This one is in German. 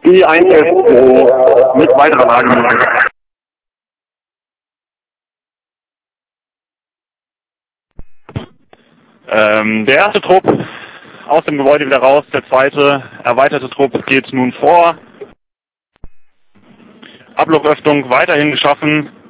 Die 111 mit weiteren Angaben. Der erste Trupp aus dem Gebäude wieder raus, der zweite erweiterte Trupp geht nun vor. Ablaufüftung weiterhin geschaffen.